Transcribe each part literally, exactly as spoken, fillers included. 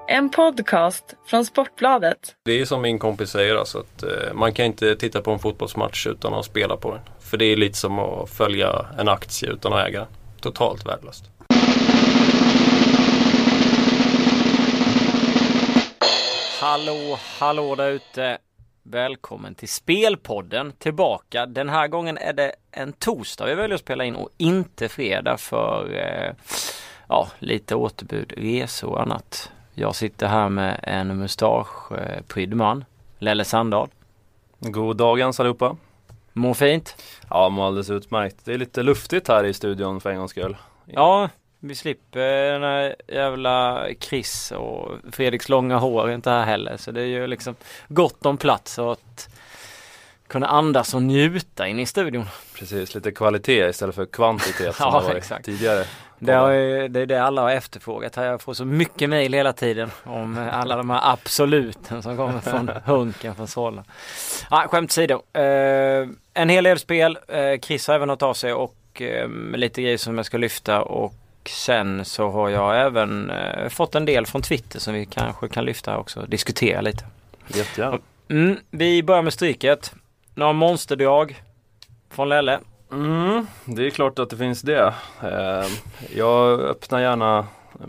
En podcast från Sportbladet. Det är som min kompis säger, alltså att eh, man kan inte titta på en fotbollsmatch utan att spela på den. För det är lite som att följa en aktie utan att äga den. Totalt värdelöst. Hallå, hallå där ute. Välkommen till Spelpodden tillbaka. Den här gången är det en torsdag vi väljer att spela in och inte fredag för eh, ja, lite återbud, resor och annat. Jag sitter här med en mustasch eh, prydd man, Lelle Sandahl. God dagens allihopa. Mår fint? Ja, mår alldeles utmärkt. Det är lite luftigt här i studion för en gångs skull. Ja, vi slipper den här jävla Chris och Fredriks långa hår inte här heller. Så det är ju liksom gott om plats att kunna andas och njuta in i studion. Precis, lite kvalitet istället för kvantitet som ja, det var exakt. tidigare. Det, har ju, det är det alla har efterfrågat. Jag får så mycket mejl hela tiden om alla de här absoluten som kommer från Hunken, från Solna. Ja, skämt åsido. Eh, en hel del spel. Eh, Chris har även något av sig och eh, lite grejer som jag ska lyfta. Och sen så har jag även eh, fått en del från Twitter som vi kanske kan lyfta också och diskutera lite. Jättegärna. Mm, vi börjar med stryket. Några monsterdrag från Lelle. Mm, det är klart att det finns det. Eh, jag öppnar gärna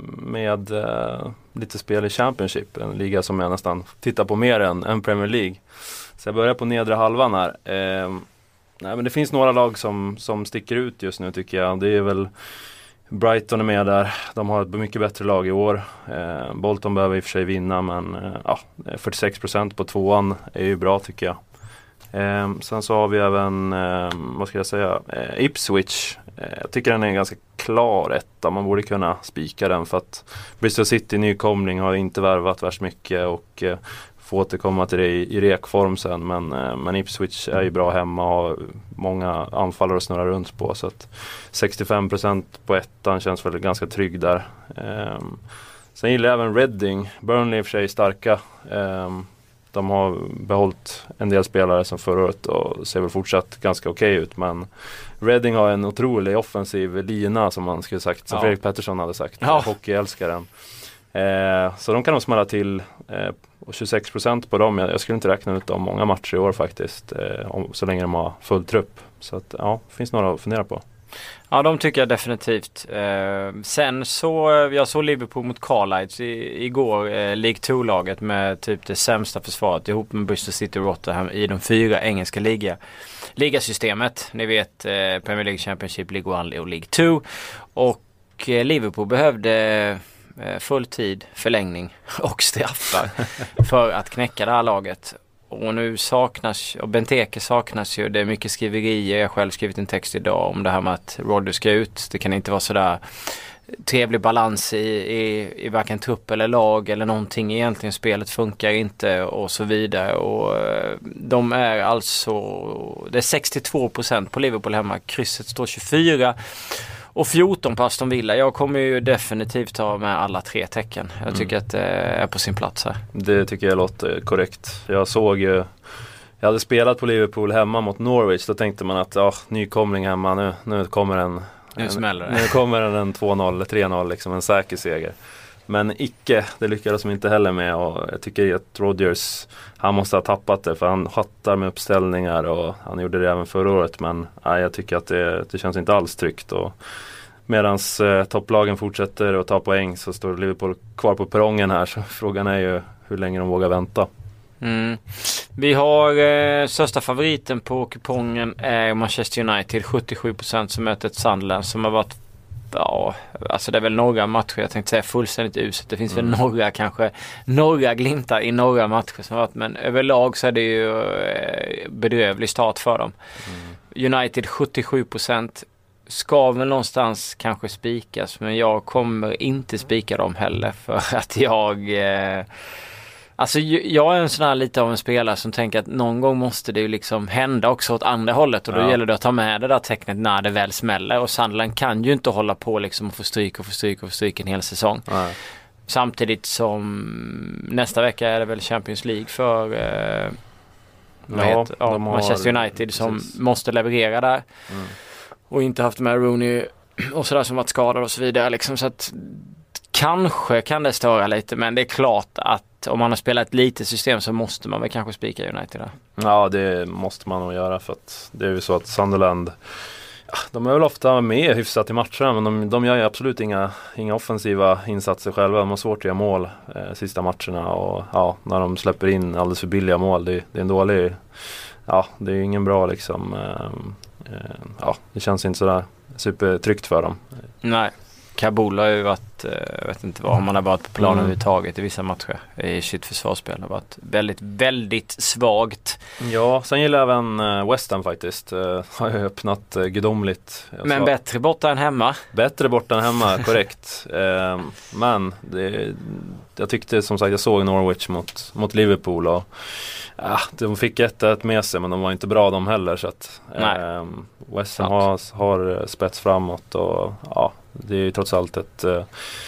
med eh, lite spel i Championship, en liga som jag nästan tittar på mer än, än Premier League. Så jag börjar på nedre halvan här. Eh, nej, men det finns några lag som, som sticker ut just nu tycker jag. Det är väl Brighton är med där. De har ett mycket bättre lag i år. Eh, Bolton behöver i och för sig vinna, men eh, ja, fyrtiosex procent på tvåan är ju bra tycker jag. Eh, sen så har vi även, eh, vad ska jag säga, eh, Ipswich. Eh, jag tycker den är en ganska klar etta. Man borde kunna spika den för att Bristol City nykomling har inte värvat värst mycket och eh, får återkomma till det i, i rekform sen. Men, eh, men Ipswich är ju bra hemma och har många anfallare att snurra runt på. Så att sextiofem procent på ettan känns väl ganska trygg där. Eh, sen gillar jag även Reading. Burnley i och för sig starka. Eh, De har behållit en del spelare som förra året och ser väl fortsatt ganska okej ut. Men Reading har en otrolig offensiv lina som man skulle sagt, som ja. Fredrik Pettersson hade sagt. Ja. Hockeyälskaren. Eh, så de kan nog smälla till eh, och tjugosex procent på dem. Jag, jag skulle inte räkna ut dem många matcher i år faktiskt. Eh, om, så länge de har full trupp. Så att, ja, det finns några att fundera på. Ja, de tycker jag definitivt. Eh, sen så, jag såg Liverpool mot Carlisle i, igår, eh, League två-laget med typ det sämsta försvaret ihop med Bristol City och Rotterdam i de fyra engelska liga, ligasystemet. Ni vet, eh, Premier League, Championship, League ett och League två. Och eh, Liverpool behövde eh, fulltid, förlängning och straffar för att knäcka det här laget. Och nu saknas, och Benteke saknas ju, det är mycket skriverier. Jag har själv skrivit en text idag om det här med att Rodgers ska ut. Det kan inte vara sådär trevlig balans i, i, i varken trupp eller lag eller någonting. Egentligen spelet funkar inte och så vidare. Och de är alltså, det är sextiotvå procent på Liverpool hemma. Krysset står tjugofyra och fjorton på Aston Villa. Jag kommer ju definitivt ta med alla tre tecken. Jag tycker mm. att det är på sin plats här. Det tycker jag låter korrekt. Jag såg ju, jag hade spelat på Liverpool hemma mot Norwich. Då tänkte man att ja, nykomling hemma, nu, nu kommer en, nu smäller det. Nu kommer en två noll, tre noll, liksom en säker seger. Men icke, det lyckades de inte heller med och jag tycker att Rodgers, han måste ha tappat det för han hattar med uppställningar och han gjorde det även förra året, men nej, jag tycker att det, det känns inte alls tryggt och medans eh, topplagen fortsätter att ta poäng så står Liverpool kvar på perrongen här, så frågan är ju hur länge de vågar vänta. Mm. Vi har eh, största favoriten på kupongen är Manchester United, sjuttiosju procent som möter ett Sunderland som har varit, ja, alltså det är väl några matcher jag tänkte säga fullständigt uselt. Det finns mm. väl några kanske några glimtar i några matcher som har varit, men överlag så är det ju eh, bedrövlig start för dem. Mm. United sjuttiosju procent ska väl någonstans kanske spikas, men jag kommer inte spika dem heller för att jag eh, alltså jag är en sån här lite av en spelare som tänker att någon gång måste det ju liksom hända också åt andra hållet och då ja. gäller det att ta med det där tecknet när det väl smäller och Sunderland kan ju inte hålla på liksom och få stryk och få stryk och få stryk en hel säsong. Ja. Samtidigt som nästa vecka är det väl Champions League för eh, ja, heter, ja, Manchester United som precis. måste leverera där. Mm. Och inte haft med Rooney och sådär som varit skadad och så vidare liksom, så att Kanske kan det störa lite, men det är klart att om man har spelat lite system så måste man väl kanske spika United där. Ja, det måste man nog göra, för att det är ju så att Sunderland, ja, de är väl ofta med hyfsat i matcherna, men de, de gör ju absolut inga, inga offensiva insatser själva. De har svårt att göra mål eh, sista matcherna, och ja, när de släpper in alldeles för billiga mål, det, det är en dålig, ja, det är ingen bra liksom, eh, eh, ja, det känns inte sådär supertryggt för dem. Nej. Kabul har ju varit, jag vet inte vad, om man har varit på planen Mm. överhuvudtaget i vissa matcher i sitt försvarsspel har varit väldigt, väldigt svagt. Ja, sen gillar jag även uh, West Ham faktiskt. Uh, har ju öppnat uh, gudomligt. Jag Men sa- bättre borta än hemma. Bättre borta än hemma, korrekt. Uh, men det, jag tyckte, som sagt, jag såg Norwich mot, mot Liverpool, och uh, de fick ett ett med sig, men de var inte bra de heller. Så att, uh, West Ham har, har spets framåt, och ja, det är ju trots allt ett, uh,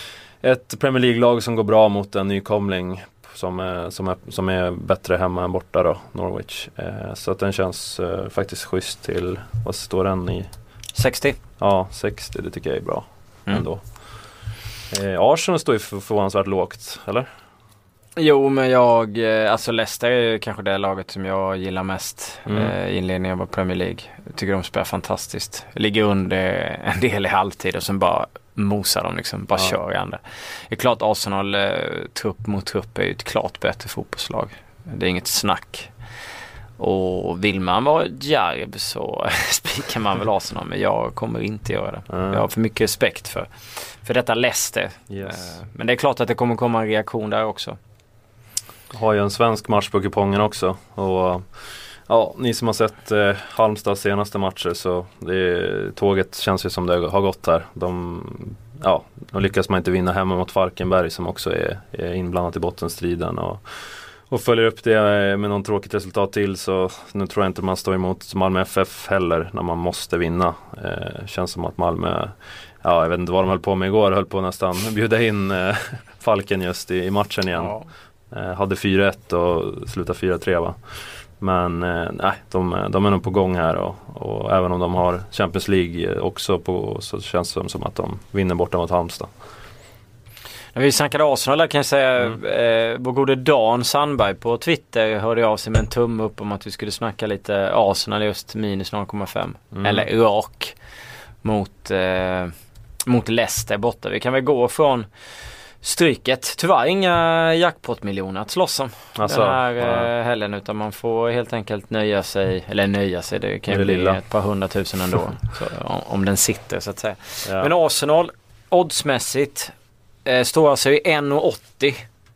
ett Premier League-lag som går bra mot en nykomling som är, som är, som är bättre hemma än borta då, Norwich. Eh, så att den känns eh, faktiskt schysst till, vad står den i? sextio. Ja, sextio, det tycker jag är bra Mm. ändå. Eh, Arsenal står ju för, förvånansvärt lågt, eller? Jo, men jag, eh, alltså Leicester är ju kanske det laget som jag gillar mest Mm. eh, i inledningen av Premier League. Jag tycker de spelar fantastiskt. Ligger under en del i halvtid och sen bara mosar dem liksom, bara Ja. kör i andra. Det är klart Arsenal eh, trupp mot trupp är ju ett klart bättre fotbollslag. Det är inget snack. Och vill man vara djärv så spikar man väl Arsenal, men jag kommer inte göra det. Mm. Jag har för mycket respekt för, för detta Leicester. Yes. Eh, Men det är klart att det kommer komma en reaktion där också. Har ju en svensk match på kupongen också, och ja, ni som har sett eh, Halmstads senaste matcher, så det, tåget känns ju som det har gått här. De, ja, de lyckas man inte vinna hemma mot Falkenberg, som också är, är inblandat i bottenstriden, och, och följer upp det med någon tråkigt resultat till, så nu tror jag inte man står emot Malmö F F heller när man måste vinna. Eh, känns som att Malmö, ja, jag vet inte vad de höll på med igår, höll på nästan bjuda in eh, Falken just i, i matchen igen. Ja. Eh, hade fyra ett och slutade fyra tre, va? Men eh, nej, de, de är nog på gång här, och, och även om de har Champions League också på, så känns det som att de vinner borta mot Halmstad. När vi snackade Arsenal där kan jag säga Mm. eh, vår gode Dan Sandberg på Twitter hörde av sig med en tumme upp om att vi skulle snacka lite Arsenal just minus noll komma fem. Mm. Eller Irak mot, eh, mot Leicester borta. Vi kan väl gå från stryket. Tyvärr inga jackpot-miljoner att slåss om Alltså, den här ja. eh, helgen, utan man får helt enkelt nöja sig, eller nöja sig, det kan ju Det bli lilla. ett par hundratusen ändå så, om, om den sitter så att säga. Ja. Men Arsenal oddsmässigt eh, står alltså i en åttio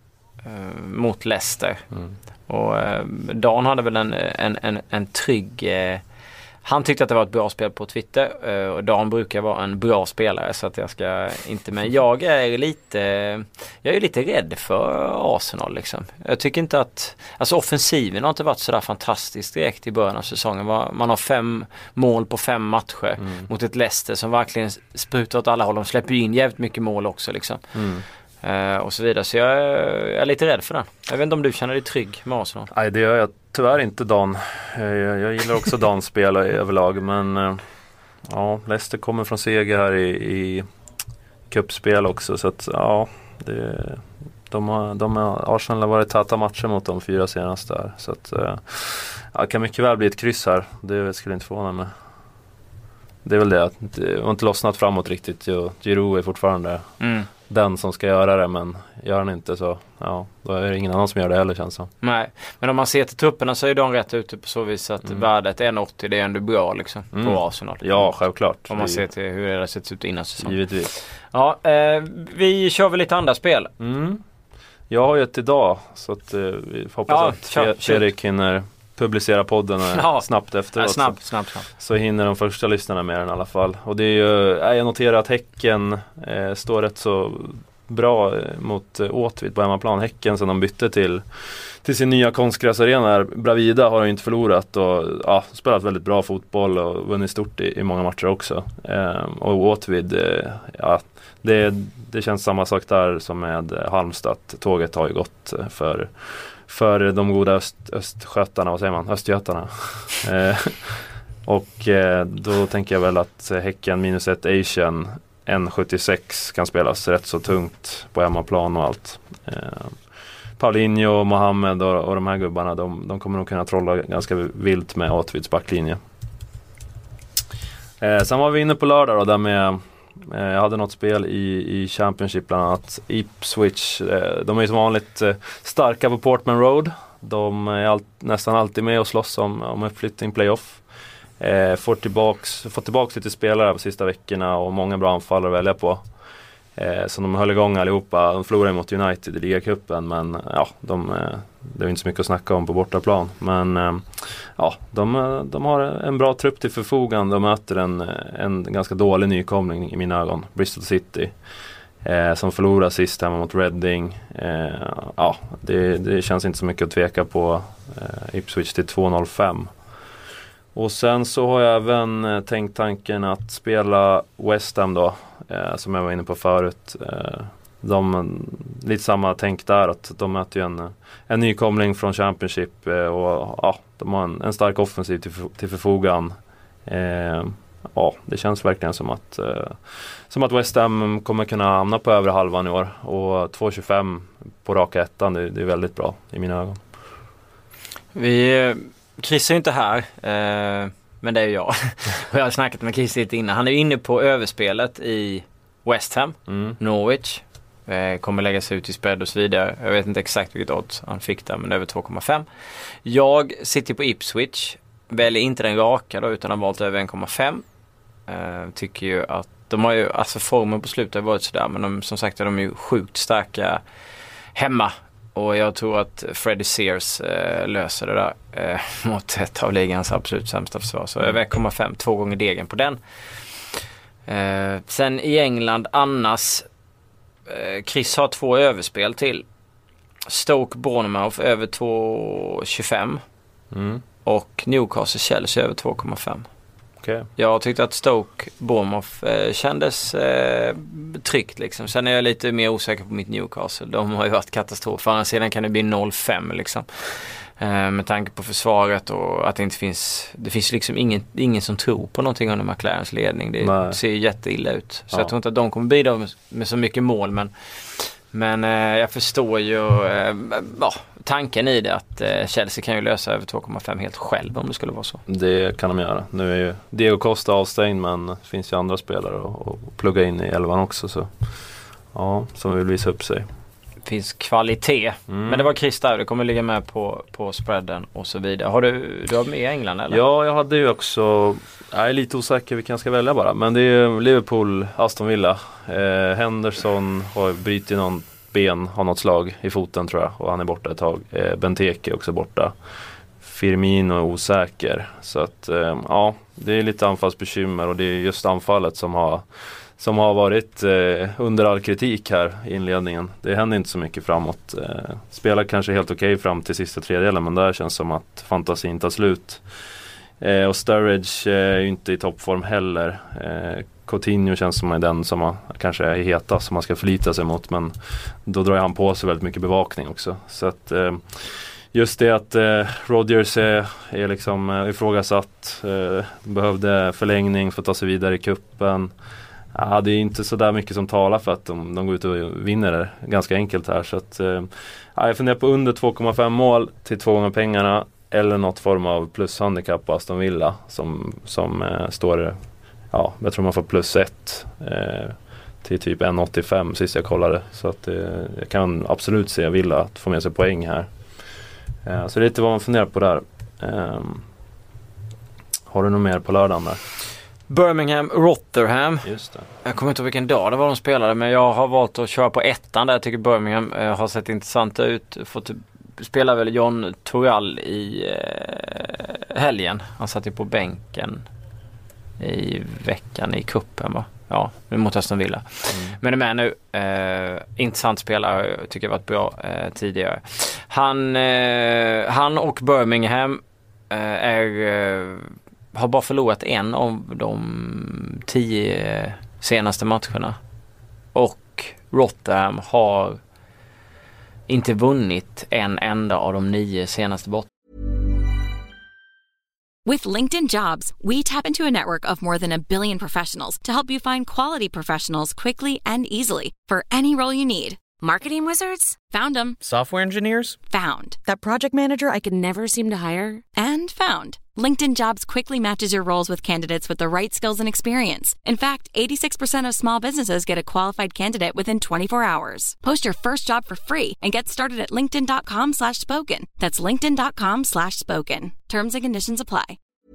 eh, mot Leicester. Mm. Och eh, Dan hade väl en, en, en, en trygg eh, han tyckte att det var ett bra spel på Twitter, eh, och Dan brukar vara en bra spelare, så att jag ska inte, men jag är lite jag är lite rädd för Arsenal liksom. Jag tycker inte att, alltså offensiven har inte varit sådär fantastiskt direkt i början av säsongen. Man har fem mål på fem matcher Mm. mot ett Leicester som verkligen sprutar åt alla håll. De släpper ju in jävligt mycket mål också liksom. Mm. Eh, och så vidare. Så jag är, jag är lite rädd för den. Jag vet inte om du känner dig trygg med Arsenal. Nej, det gör jag tyvärr inte, Dan. Jag, jag gillar också Dans spel överlag, men eh, ja, Leicester kommer från seger här i, i cupspel också, så att ja, det, de har, de har, Arsenal har varit täta matcher mot de fyra senaste här, så att eh, ja, kan mycket väl bli ett kryss här, det skulle inte förvåna mig. Det är väl det, att det har inte lossnat framåt riktigt, och Giroud är fortfarande Mm. den som ska göra det, men gör han inte så, ja, då är det ingen annan som gör det heller, känns som. Nej, men om man ser till trupperna så är de rätt ute på så vis att Mm. värdet en åttio, det är ändå bra liksom Mm. på Arsenal. Ja, självklart. Om man Vi- ser till hur det har sett ut innan säsongen. Givetvis. Ja, eh, vi kör väl lite andra spel. Mm. Jag har ju ett idag, så att, eh, vi får hoppas Ja, att kör, Fe- Fredrik hinner publicera podden eh, Ja. snabbt efteråt. Ja, snabb, snabb, snabb. Så, så hinner de första lyssnarna med den i alla fall. Och det är ju, eh, jag noterar att Häcken eh, står rätt så bra eh, mot eh, Åtvid på hemmaplan. Häcken sen de bytte till, till sin nya konstgräsarena här. Bravida har ju inte förlorat och ja, spelat väldigt bra fotboll och vunnit stort i, i många matcher också. Eh, och Åtvid, eh, ja, det, det känns samma sak där som med Halmstad. Tåget har ju gått för, för de goda öst, östskötarna, vad säger man? Östgötarna. eh, och eh, då tänker jag väl att Häcken minus ett Asian en komma sjuttiosex kan spelas rätt så tungt på hemmaplan och allt. Eh, Paulinho, Mohamed och, och de här gubbarna, de, de kommer nog kunna trolla ganska vilt med Åtvids backlinje. Eh, sen var vi inne på lördag då, där med eh, jag hade något spel i, i Championship, bland annat Ipswich. Eh, de är som vanligt eh, starka på Portman Road. De är all, nästan alltid med och slåss om, om uppflyttning, playoff. Eh, får tillbaks, får tillbaks lite spelare på sista veckorna och många bra anfallare att välja på. Eh, så de höll igång allihopa. De förlorade mot United i ligacupen, men ja, de, eh, det är inte så mycket att snacka om på bortaplan. Men eh, ja, de, de har en bra trupp till förfogande. De möter en, en ganska dålig nykomling i mina ögon, Bristol City, eh, som förlorar sist hemma mot Reading. Eh, ja, det, det känns inte så mycket att tveka på eh, Ipswich till två noll fem. Och sen så har jag även eh, tänkt tanken att spela West Ham då, eh, som jag var inne på förut. Eh, de, lite samma tänk där, att de möter ju en, en nykomling från Championship eh, och ja, de har en, en stark offensiv till, till förfogan. Eh, ja, det känns verkligen som att, eh, som att West Ham kommer kunna hamna på övre halvan i år, och två tjugofem på raka ettan, det, det är väldigt bra i mina ögon. Vi... Chris är inte här, eh, men det är ju jag. Och jag har snackat med Chris lite innan. Han är ju inne på överspelet i West Ham, mm. Norwich. Eh, kommer läggas ut i spread och så vidare. Jag vet inte exakt vilket odds han fick där, men över två komma fem. Jag sitter på Ipswich. Väljer inte den raka då, utan har valt över en komma fem. Eh, tycker ju att de har ju, alltså formen på slutet har varit sådär, men de, som sagt de är ju sjukt starka hemma. Och jag tror att Freddie Sears eh, löser det där eh, mot ett av ligans absolut sämsta försvar. Så över ett komma fem, två gånger degen på den. Eh, sen i England annars, eh, Chris har två överspel till. Stoke Bournemouth över två tjugofem mm. och Newcastle Chelsea över två komma fem. Okay. Jag tyckte att Stoke Bournemouth eh, kändes eh, tryggt liksom. Sen är jag lite mer osäker på mitt Newcastle. De har ju varit katastrof. För sedan kan det bli noll fem liksom. Eh, med tanke på försvaret och att det inte finns, det finns liksom ingen, ingen som tror på någonting under McLarens ledning. Det Nej. ser jätteilla ut. Så ja. jag tror inte att de kommer bidra med, med så mycket mål, men Men eh, jag förstår ju eh, ja, tanken i det att eh, Chelsea kan ju lösa över två komma fem helt själv om det skulle vara så. Det kan de göra. Nu är ju Diego Costa avstängd, men det finns ju andra spelare att, att plugga in i elvan också. Så, ja, som vill visa upp sig. Det finns kvalitet. Mm. Men det var Chris där, det kommer ligga med på, på spreaden och så vidare. Har du, du har med England eller? Ja, jag hade ju också, jag är lite osäker vilken jag ska välja bara. Men det är Liverpool, Aston Villa. Eh, Henderson har brutit någon ben, har något slag i foten tror jag. Och han är borta ett tag. Eh, Benteke är också borta. Firmino är osäker. Så att eh, ja, det är lite anfallsbekymmer. Och det är just anfallet som har som har varit eh, under all kritik här i inledningen. Det händer inte så mycket framåt. Eh, spelar kanske helt okej okay fram till sista tredjedelen, men där känns som att fantasin tar slut. Eh, och Sturridge eh, är ju inte i toppform heller. Eh, Coutinho känns som är den som man, kanske är heta som man ska förlita sig mot, men då drar han på sig väldigt mycket bevakning också. Så att eh, just det att eh, Rodgers är, är liksom eh, ifrågasatt, eh, behövde förlängning för att ta sig vidare i kuppen. Ja, det är inte så där mycket som talar för att de, de går ut och vinner det ganska enkelt här. Så att, eh, jag funderar på under två komma fem mål till två gånger pengarna eller något form av plushandikapp på Aston Villa som, som eh, står, ja, jag tror man får plus ett eh, till typ en komma åttiofem sist jag kollade. Så att eh, jag kan absolut se Villa att få med sig poäng här. Eh, så det är lite vad man funderar på där. Eh, har du något mer på lördagen där? Birmingham, Rotherham. Just det. Jag kommer inte ihåg vilken dag det var de spelade, men jag har valt att köra på ettan där. Jag tycker Birmingham eh, har sett intressant ut. Fått spela väl John Torall i eh, helgen. Han satt ju på bänken i veckan i kuppen, va? Ja, mot Aston Villa. Mm. Men är med nu. Eh, intressant spelare. Jag tycker det har varit bra eh, tidigare. Han, eh, han och Birmingham eh, är... Eh, har bara förlorat en av de tio senaste matcherna. Och Rotherham har inte vunnit en enda av de nio senaste bort. With LinkedIn Jobs, we tap into a network of more than a billion professionals to help you find quality professionals quickly and easily for any role you need. Marketing wizards? Found them. Software engineers? Found. That project manager I could never seem to hire? And found. LinkedIn Jobs quickly matches your roles with candidates with the right skills and experience. In fact, eighty-six percent of small businesses get a qualified candidate within twenty-four hours. Post your first job for free and get started at linkedin.com slash spoken. That's linkedin.com slash spoken. Terms and conditions apply.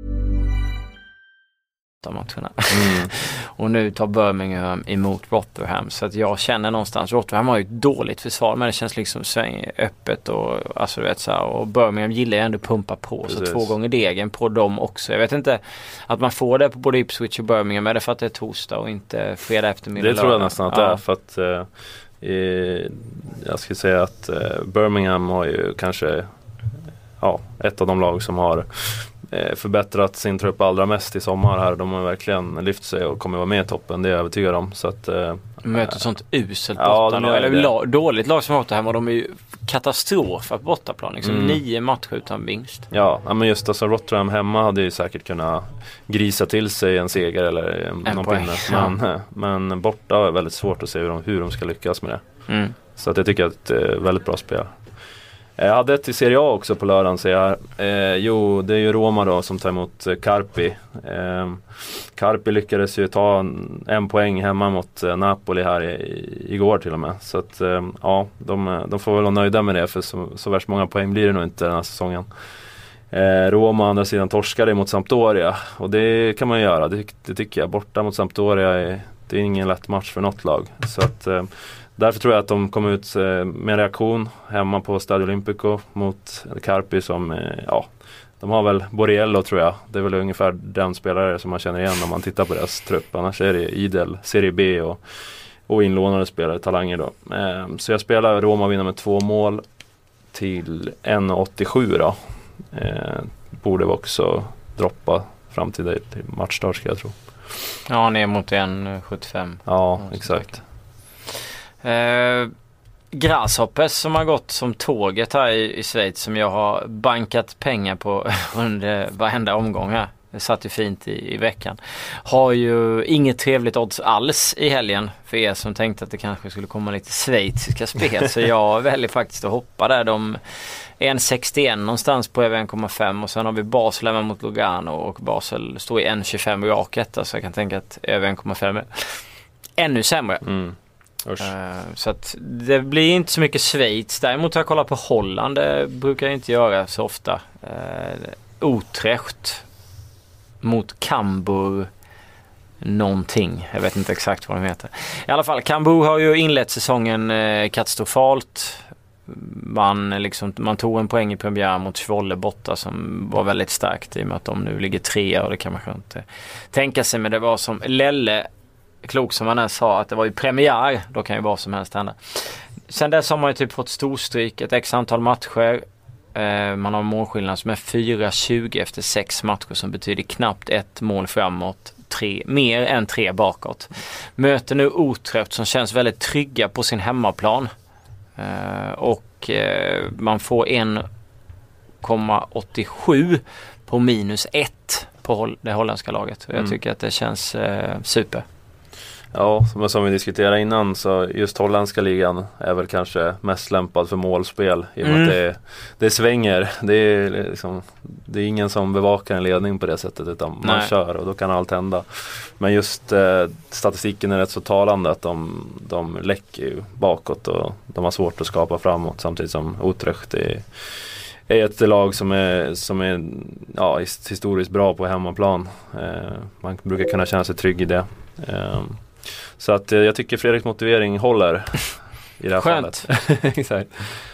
Matcherna. Mm. Och nu tar Birmingham emot Rotherham, så att jag känner någonstans, Rotherham har ju ett dåligt försvar, men det känns liksom sväng öppet och alltså du vet så här, och Birmingham gillar ju ändå pumpa på. Precis. Så två gånger degen på dem också. Jag vet inte att man får det på både Ipswich och Birmingham, är det för att det är torsdag och inte fredag eftermiddag? Det tror jag nästan att det är, för att eh, i, jag skulle säga att eh, Birmingham har ju kanske ja, ett av de lag som har förbättrat sin trupp allra mest i sommar här. De har verkligen lyft sig och kommer vara med i toppen, det är jag övertygad om. Så att, äh, möter sånt uselt ja, bortalag, eller lag, dåligt lag som Rotherham, och de är ju katastrof på bortaplan. Liksom mm. Nio matcher utan vinst. Ja, men just alltså Rotherham hemma hade ju säkert kunnat grisa till sig en seger eller en, en någon pinne. Men, ja. men borta är väldigt svårt att se hur de, hur de ska lyckas med det. Mm. Så att jag tycker att det är ett väldigt bra spel. Jag hade ett i Serie A också på lördagen, ser jag. Eh, jo, det är ju Roma då som tar emot Carpi. Eh, Carpi lyckades ju ta en, en poäng hemma mot eh, Napoli här i, igår till och med. Så att eh, ja, de, de får väl vara nöjda med det, för så, så värst många poäng blir det nog inte den här säsongen. Eh, Roma andra sidan torskade mot Sampdoria, och det kan man göra, det, det tycker jag. Borta mot Sampdoria är, det är ingen lätt match för något lag. Så att eh, därför tror jag att de kommer ut med en reaktion hemma på Stadio Olimpico mot Carpi som, ja, de har väl Borriello tror jag. Det är väl ungefär den spelare som man känner igen om man tittar på deras trupp. Annars är det idel, Serie B och, och inlånade spelare, talanger då. Så jag spelar Roma vinna med två mål till en komma åttiosju då. Borde vi också droppa fram till, det, till matchstart, ska jag tro. Ja, ner mot en komma sjuttiofem. Ja, exakt. Eh, Grasshoppers som har gått som tåget här i, i Schweiz, som jag har bankat pengar på under varenda omgång här. Det satt ju fint i, i veckan. Har ju inget trevligt odds alls i helgen för er som tänkte att det kanske skulle komma lite schweiziska spel. Så jag väljer faktiskt att hoppa där. De en komma sextioen någonstans på över en komma fem, och sen har vi Basel hemma mot Lugano, och Basel står i en komma tjugofem i raket. Så jag kan tänka att över en komma fem är ännu sämre. Mm. Uh, så att det blir inte så mycket Schweiz. Däremot har jag kollat på Holland. Det brukar jag inte göra så ofta. uh, Utrecht mot Cambuur någonting, jag vet inte exakt vad de heter. I alla fall, Cambuur har ju inlett säsongen uh, katastrofalt. Man, liksom, man tog en poäng i premiär mot Zwolle borta som var väldigt starkt, i och med att de nu ligger trea, och det kan man inte tänka sig. Men det var som Lelle klok som han sa, att det var ju premiär, då kan ju vad som helst hända. Sen dess har man ju typ fått storstryk ett x antal matcher. Eh, man har målskillnad som är fyra tjugo efter sex matcher, som betyder knappt ett mål framåt, tre, mer än tre bakåt. Möter nu Utrecht som känns väldigt trygga på sin hemmaplan. Eh, och eh, man får en komma åttiosju på minus ett på det holländska laget. Och jag mm. tycker att det känns eh, super. Ja, som, som vi diskuterade innan, så just holländska ligan är väl kanske mest lämpad för målspel, i och med mm. att det, det svänger. Det är, liksom, det är ingen som bevakar en ledning på det sättet, utan man Nej. kör, och då kan allt hända. Men just eh, statistiken är rätt så talande, att de, de läcker ju bakåt och de har svårt att skapa framåt, samtidigt som Utrecht är, är ett lag som är, som är ja, historiskt bra på hemmaplan. Eh, man brukar kunna känna sig trygg i det. Eh, Så att eh, jag tycker Fredriks motivering håller i det här Skönt. fallet. Exakt.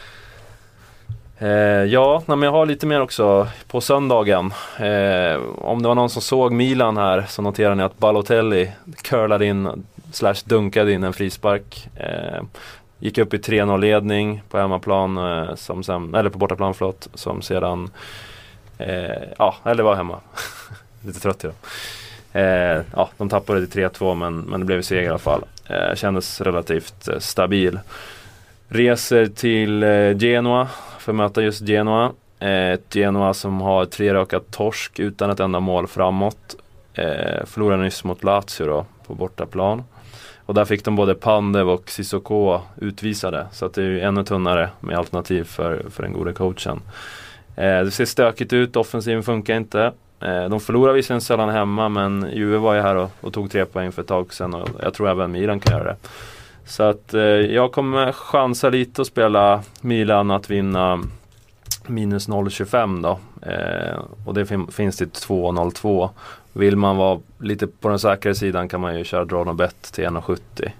Eh, ja, men jag har lite mer också på söndagen. Eh, om det var någon som såg Milan här, så noterar ni att Balotelli curlade in slash dunkade in en frispark. Eh, gick upp i tre noll-ledning på hemmaplan, eh, som sen, eller på bortaplan, förlåt, som sedan eh, ja, eller var hemma. Lite trött idag. Eh, ja, de tappade till tre två, men, men det blev seger i alla fall. Eh, kändes relativt eh, stabil. Reser till eh, Genoa för att möta just Genoa. Ett Genoa som har tre raka torsk utan ett enda mål framåt. Eh, förlorade nyss mot Lazio då, på bortaplan. Och där fick de både Pandev och Sissoko utvisade. Så att det är ju ännu tunnare med alternativ för, för den goda coachen. Eh, det ser stökigt ut, offensiven funkar inte. Eh, de förlorar visserligen sällan hemma, men Juve var ju här och, och tog tre poäng för ett tag sedan. Och jag tror även Milan kan göra det. Så att eh, jag kommer chansa lite och spela Milan att vinna minus noll komma tjugofem då. Eh, och det fin- finns till två komma noll två. Vill man vara lite på den säkra sidan kan man ju köra draw no bet till en komma sjuttio.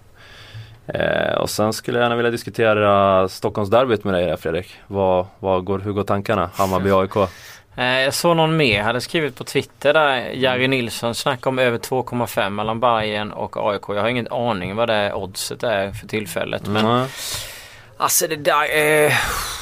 Eh, och sen skulle jag gärna vilja diskutera Stockholmsderbyt med dig där, Fredrik. Vad, vad går, hur går tankarna? Hammarby A I K? Eh, jag såg någon mer hade skrivit på Twitter där Jari Nilsson snackade om över två komma fem mellan Bayern och A I K. Jag har ingen aning vad det oddset är för tillfället. Men Mm. alltså det där eh,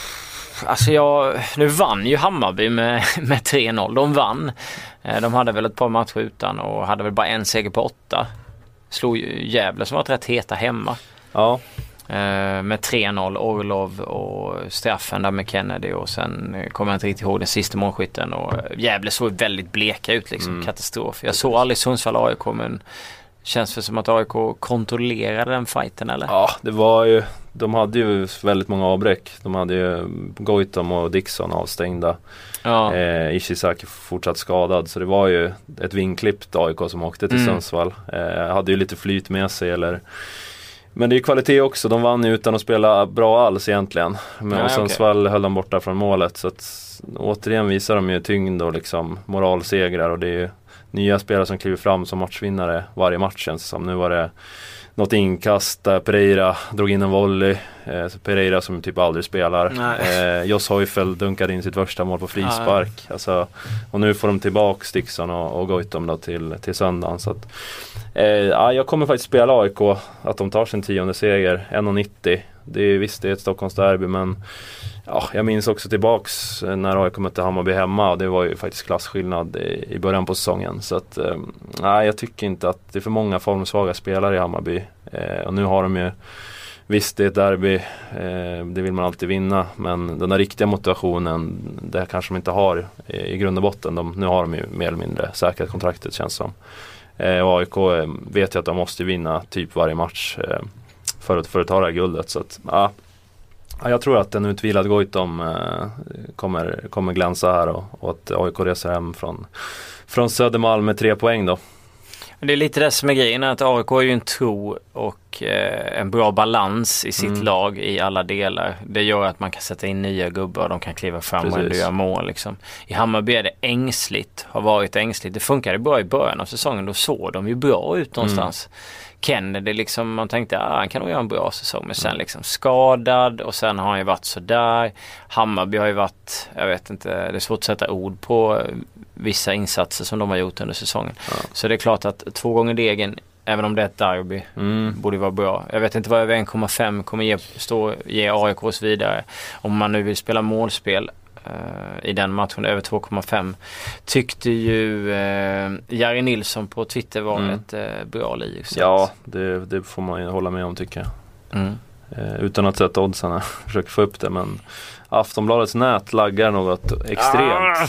alltså jag, nu vann ju Hammarby med, med tre noll. De vann. Eh, de hade väl ett par matcher utan och hade väl bara en seger på åtta. Slog Gävle som var rätt heta hemma. Ja. Eh, med tre noll, Orlov och straffen där med Kennedy och sen eh, kommer jag inte riktigt ihåg den sista målskytten och Gävle såg väldigt bleka ut liksom, mm. katastrof. Jag såg aldrig Sundsvall A I K, men känns det som att A I K kontrollerade den fighten eller? Ja, det var ju, de hade ju väldigt många avbräck. De hade ju Goitom och Dixon avstängda. Ja. Eh, Ishizaki fortsatt skadad, så det var ju ett vinklippt A I K som åkte till Mm. Sundsvall. Eh, hade ju lite flyt med sig eller... Men det är ju kvalitet också. De vann ju utan att spela bra alls egentligen. Men Nej, och Sundsvall okay. höll dem borta från målet. Så att återigen visar de ju tyngd och liksom moralsegrar. Och det är ju nya spelare som kliver fram som matchvinnare varje match känns som. Nu var det något inkast där Pereira drog in en volley. Eh, Pereira som typ aldrig spelar. Eh, Joss Heufel dunkade in sitt första mål på frispark. Ja. Alltså, och nu får de tillbaka Dixon och, och Goitom då till, till söndagen. Så att, eh, ja, jag kommer faktiskt spela A I K att de tar sin tionde seger. en komma nittio. Det är visst det är ett Stockholmsderby, men ja, jag minns också tillbaks när A I K mötte Hammarby hemma och det var ju faktiskt klassskillnad i, i början på säsongen. Så att, eh, nej, jag tycker inte att det är för många formsvaga spelare i Hammarby. Eh, och nu har de ju, visst det är ett derby, eh, det vill man alltid vinna, men den där riktiga motivationen, det kanske de inte har i, i grund och botten. De, nu har de ju mer eller mindre säkrat kontraktet känns som. Eh, och A I K eh, vet ju att de måste vinna typ varje match eh, för, att, för att ta det här guldet. Så att, ja. Ja, jag tror att en utvilad Goitom eh, kommer, kommer glänsa här och, och att A I K reser hem från, från Södermalm med tre poäng då. Det är lite det som är grejen, att A I K är ju en tro och eh, en bra balans i sitt mm. lag i alla delar. Det gör att man kan sätta in nya gubbar och de kan kliva fram Precis. och ändå göra mål. Liksom. I Hammarby är det ängsligt, har varit ängsligt. Det funkade bra i början av säsongen, då såg de ju bra ut någonstans. Mm. Kennedy liksom, man tänkte att ah, han kan nog göra en bra säsong, men sen liksom skadad och sen har han ju varit så där. Hammarby har ju varit, jag vet inte, det är svårt att sätta ord på vissa insatser som de har gjort under säsongen. Ja. Så det är klart att två gånger degen, även om det är ett derby, mm. borde vara bra. Jag vet inte vad över en komma fem kommer ge, stå, ge A I K:s vidare om man nu vill spela målspel. Uh, i den matchen över två komma fem tyckte ju uh, Jari Nilsson på Twitter var mm. ett uh, bra liv. Ja, det, det får man ju hålla med om tycker jag. Mm. Uh, utan att sätta oddsarna försöker få upp det, men Aftonbladets nät laggar något extremt. Ah!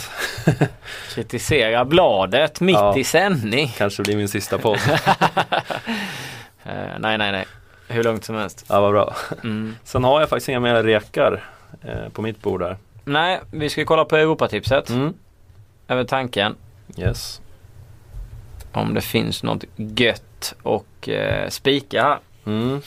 Kritisera bladet mitt ja, i sändning. Kanske blir min sista podd. uh, nej, nej, nej. Hur långt som helst. Ja, vad bra. Mm. Sen har jag faktiskt inga mer rekar uh, på mitt bord där. Nej, vi ska kolla på Europatipset. Mm. Över tanken. Yes. Om det finns något gött och eh, spika här. Mm.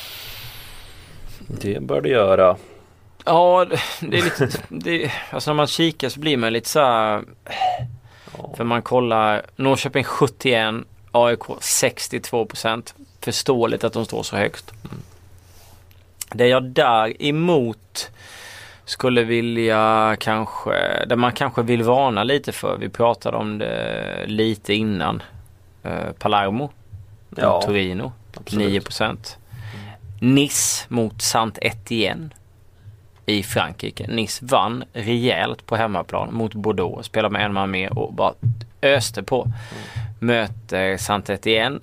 Det bör det göra. Ja, det är lite... det, alltså när man kikar så blir man lite så här... Ja. För man kollar Norrköping sjuttioen, A I K sextiotvå procent. Förståeligt att de står så högt. Mm. Det jag däremot skulle vilja kanske, där man kanske vill varna lite för, vi pratade om det lite innan, eh, Palermo ja, Torino absolut. nio procent. Mm. Nice mot Saint-Étienne i Frankrike. Nice vann rejält på hemmaplan mot Bordeaux, spelade med en man mer och bara öste på. Mm. Möter Saint-Étienne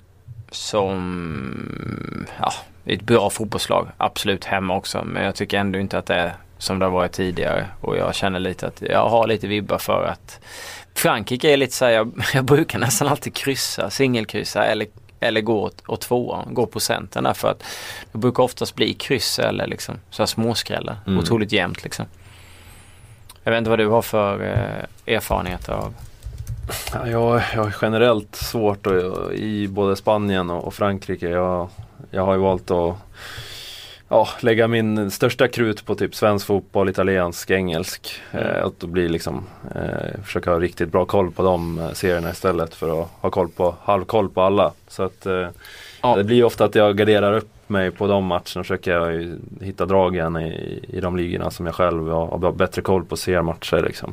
som ja, ett bra fotbollslag, absolut hemma också, men jag tycker ändå inte att det är som det har varit tidigare. Och jag känner lite att jag har lite vibbar för att Frankrike är lite så här, jag, jag brukar nästan alltid kryssa, singelkryssa eller, eller gå åt, åt tvåan, gå procenten där, för att det brukar oftast bli kryss eller liksom så här småskrällar. Mm. Otroligt jämnt liksom. Jag vet inte vad du har för eh, erfarenheter av. Ja, jag, jag har generellt svårt att, i både Spanien och, och Frankrike. Jag, jag har ju valt att ja, lägga min största krut på typ svensk fotboll, italiensk, engelsk. Mm. Eh, att då blir liksom eh, försöka ha riktigt bra koll på de serierna istället för att ha koll på, halvkoll på alla. Så att eh, ja. Det blir ofta att jag garderar upp mig på de matcherna och försöker jag hitta dragen i, i de ligorna som jag själv har, har bättre koll på seriematcher liksom.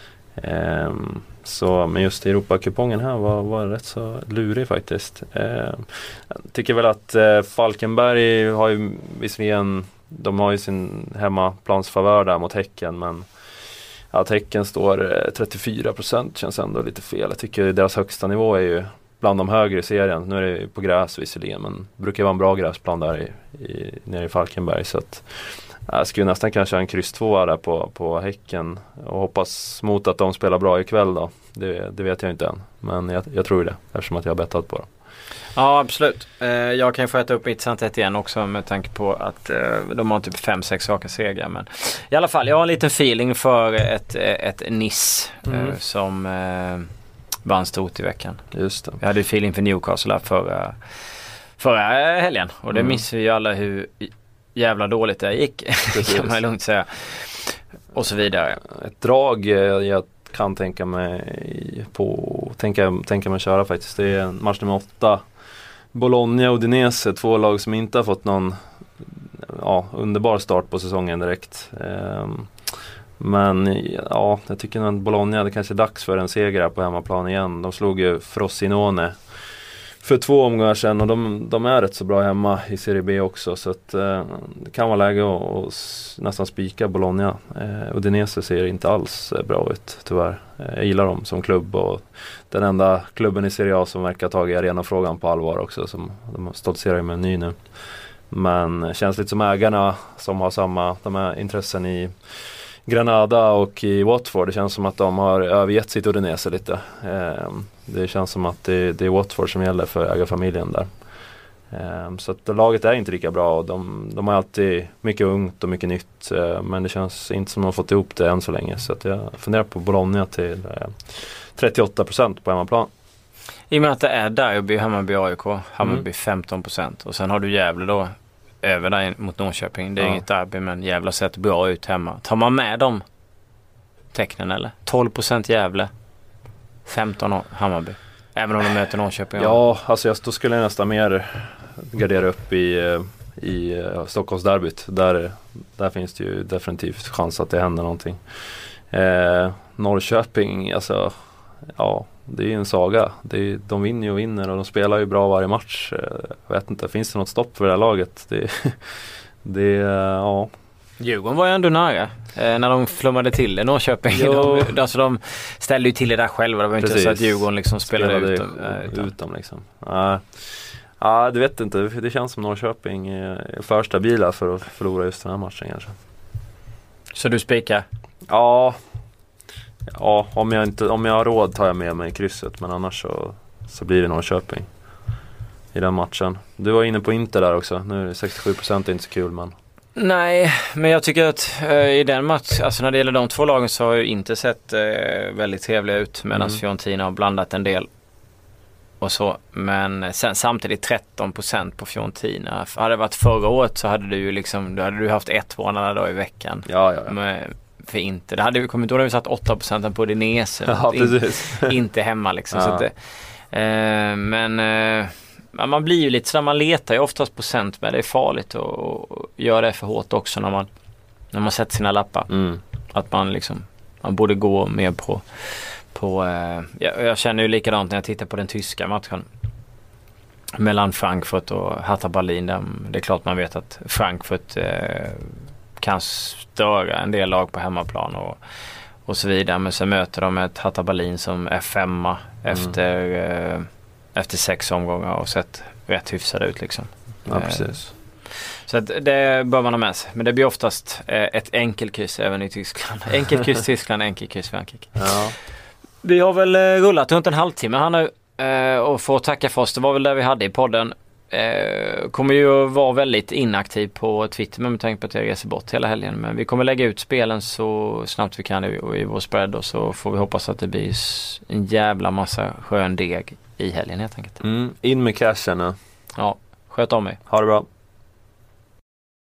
Eh, så, men just Europakupongen här var, var rätt så lurig faktiskt. Eh, jag tycker väl att eh, Falkenberg har ju visserligen, de har ju sin hemmaplansfavör där mot Häcken, men att Häcken står eh, trettiofyra procent känns ändå lite fel. Jag tycker deras högsta nivå är ju bland de högre i serien. Nu är det på gräs visserligen, men det brukar vara en bra gräsplan där i, i, nere i Falkenberg, så att jag skulle nästan kanske ha en kryss två där på, på Häcken och hoppas mot att de spelar bra ikväll då. Det, det vet jag inte än, men jag, jag tror det eftersom att jag har bettat på det. Ja, absolut. Eh, jag kan ju få äta upp mitt sant ett igen också med tanke på att eh, de har typ fem sex raka segrar. Men i alla fall, jag har en liten feeling för ett, ett Nice mm. eh, som eh, vann stort i veckan. Just det. Jag hade ju feeling för Newcastle förra, förra helgen och det mm. missar ju alla hur jävla dåligt det gick, kan man lugnt säga. Och så vidare. Ett drag jag kan tänka mig på tänka, tänka mig köra faktiskt. Det är match nummer åtta. Bologna och Udinese, två lag som inte har fått någon ja, underbar start på säsongen direkt. Um, men ja, jag tycker att Bologna, det kanske är dags för en seger på hemmaplan igen. De slog ju Frosinone för två omgångar sedan och de, de är rätt så bra hemma i Serie B också, så att eh, det kan vara läge att och nästan spika Bologna. Eh, Udinese ser inte alls eh, bra ut tyvärr. Eh, jag gillar dem som klubb och den enda klubben i Serie A som verkar ha tagit arenafrågan på allvar också, som de stoltserar med en ny nu. Men känns lite som ägarna som har samma de här intressen i Granada och i Watford. Det känns som att de har övergett sitt Udinese lite. Eh, det känns som att det, det är Watford som gäller för ägarfamiljen där. Eh, så att laget är inte lika bra. De, de har alltid mycket ungt och mycket nytt. Eh, men det känns inte som att de har fått ihop det än så länge. Så att jag funderar på Bologna till eh, trettioåtta procent på hemmaplan. I och med att det är Derby, Hammarby A I K. Hammarby mm. femton procent. Och sen har du Gävle då över där mot Norrköping. Det är ja. inget derby, men Gävle sett bra ut hemma. Tar man med de tecknen eller? tolv procent Gävle, femton Hammarby. Även om de möter Norrköping. Ja, alltså jag, då skulle jag nästan mer gardera upp i, i Stockholmsderbyt. Där, där finns det ju definitivt chans att det händer någonting. Eh, Norrköping, alltså ja, det är ju en saga. Det är, de vinner ju och vinner och de spelar ju bra varje match. Jag vet inte, finns det något stopp för det här laget? Det, det ja. Djurgården var ju ändå nära eh, när de flummade till det. Norrköping, de, alltså de ställde ju till det där själva. Det var inte så att Djurgården liksom spelade, spelade ut dem. Utan. utom liksom. Ja, ja, du vet inte. Det känns som Norrköping är för stabila för att förlora just den här matchen kanske. Så du spikar? Ja. Ja, om jag, inte, om jag har råd tar jag med mig krysset, men annars så, så blir det Norrköping i den matchen. Du var inne på Inter där också. Nu är det sextiosju procent, inte så kul, men nej, men jag tycker att eh, i den matchen, alltså när det gäller de två lagen så har jag inte sett eh, väldigt trevliga ut, medan mm. Fiorentina har blandat en del och så, men sen samtidigt tretton procent på Fiorentina. Hade det varit förra året så hade du ju liksom, då hade du haft ett månader då i veckan. Ja, ja, ja. Med, för inte. Det hade vi kommit, då hade vi satt åtta procent på Udinese. Ja, precis. In, inte hemma liksom. Ja. Så att det, eh, men eh, man blir ju lite så, man letar ju oftast procent, men det är farligt att göra det för hårt också när man, när man sätter sina lappar. Mm. Att man liksom, man borde gå mer på, på eh, jag, jag känner ju likadant när jag tittar på den tyska matchen mellan Frankfurt och Hertha Berlin. Där, det är klart man vet att Frankfurt eh, kan störa en del lag på hemmaplan och, och så vidare, men så möter de ett Hertha Berlin som är femma mm. efter, eh, efter sex omgångar och sett rätt hyfsad ut liksom. Ja, precis. Så att det bör man ha med sig. Men det blir oftast eh, ett enkelkryss även i Tyskland. Enkelkryss Tyskland, enkelkryss Frankrike. Ja. Vi har väl eh, rullat runt en halvtimme här nu eh, och får tacka för oss. Det var väl det vi hade i podden. Eh, kommer ju att vara väldigt inaktiv på Twitter med tanke på att jag reser bort hela helgen. Men vi kommer lägga ut spelen så snabbt vi kan i, i vår spread och så får vi hoppas att det blir en jävla massa skön deg i helgen helt enkelt. Mm, in med cashen. Ja, sköt om mig. Ha det bra.